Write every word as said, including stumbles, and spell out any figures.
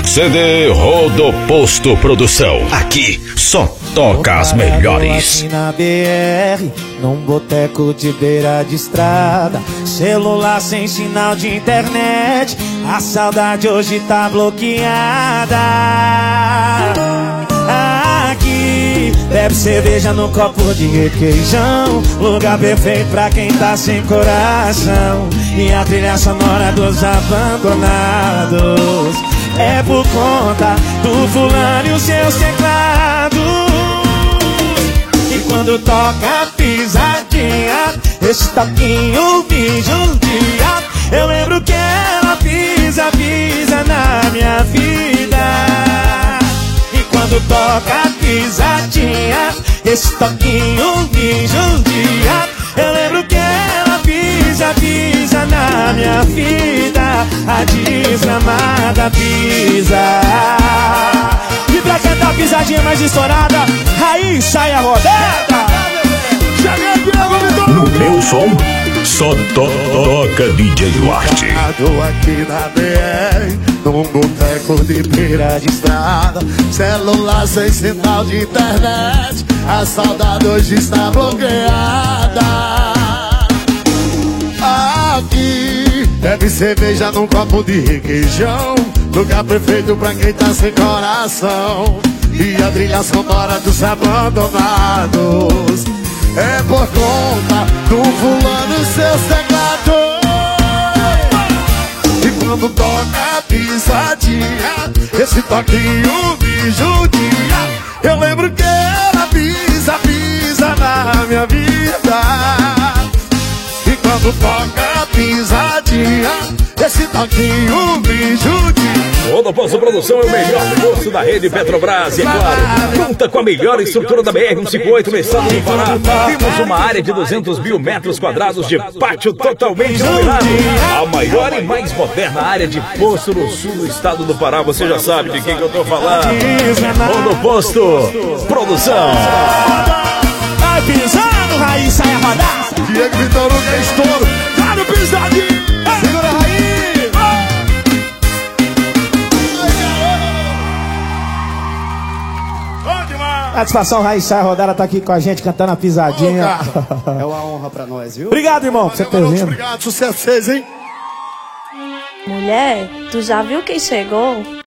C D Rodoposto Produção. Aqui só toca as melhores. Aqui na B R, num boteco de beira de estrada, celular sem sinal de internet, a saudade hoje tá bloqueada. Aqui, bebe cerveja no copo de requeijão, lugar perfeito pra quem tá sem coração. E a trilha sonora dos abandonados é por conta do fulano e os seus teclados. E quando toca a pisadinha, esse toquinho me judia. Eu lembro que ela pisa, pisa na minha vida. E quando toca a pisadinha, esse toquinho me judia. Eu lembro que ela pisa, pisa na minha vida. A desgramada pisa. E pra cantar a pisadinha mais estourada, aí sai a rodada. No meu som, só toca D J Duarte. Aqui na B R, num boteco de beira de estrada, celular sem sinal de internet, a saudade hoje está bloqueada. Aqui, bebe cerveja num copo de requeijão, lugar perfeito pra quem tá sem coração. E a trilha sonora dos abandonados é por conta do fulano e seus teclados. E quando toca a pisadinha, esse toquinho me judia. Eu lembro que ela pisa, pisa na minha vida. E quando toca a pisadinha, esse toquinho me judia. Rodoposto Produção é o melhor posto da rede Petrobras. E é claro, conta com a melhor estrutura da B R cento e cinquenta e oito no estado do Pará. Temos uma área de duzentos mil metros quadrados de pátio totalmente iluminado. A maior e mais moderna área de posto no sul do estado do Pará. Você já sabe de quem que eu tô falando. Rodoposto Produção. Vai pisando, Raiz, sai a rodar. Diego Vitor, o que é estouro. Tá no pisadinho. Segura a Raiz. Satisfação, Raiz, sai a rodada, tá aqui com a gente cantando a pisadinha. É uma honra pra nós, viu? Obrigado, irmão, por você ter vindo. Obrigado, sucesso a vocês, hein? Mulher, tu já viu quem chegou?